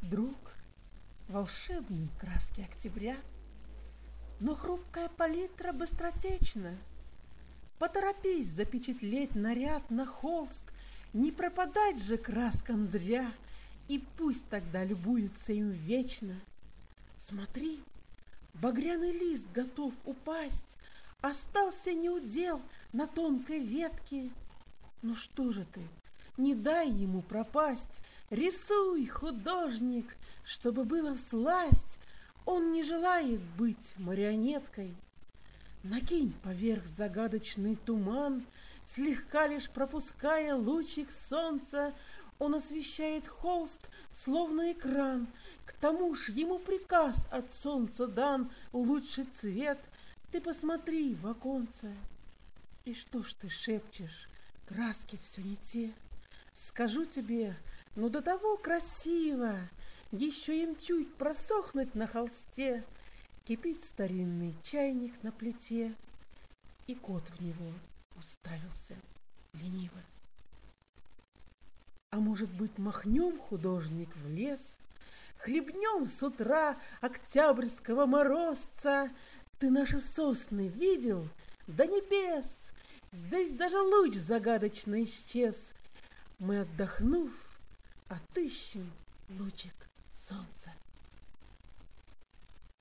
друг, волшебные краски октября, но хрупкая палитра быстротечна. Поторопись запечатлеть наряд на холст, не пропадать же краскам зря, и пусть тогда любуется им вечно. Смотри, багряный лист готов упасть, остался неудел на тонкой ветке. Ну что же ты, не дай ему пропасть, рисуй, художник, чтобы было всласть. Он не желает быть марионеткой. Накинь поверх загадочный туман, слегка лишь пропуская лучик солнца. Он освещает холст, словно экран. К тому ж ему приказ от солнца дан улучшить цвет. Ты посмотри в оконце. И что ж ты шепчешь, краски все не те? Скажу тебе, ну до того красиво, еще им чуть просохнуть на холсте. Кипит старинный чайник на плите, и кот в него уставился лениво. А может быть, махнем, художник, в лес, хлебнем с утра октябрьского морозца? Ты наши сосны видел до небес? Здесь даже луч загадочно исчез. Мы, отдохнув, отыщем лучик солнца.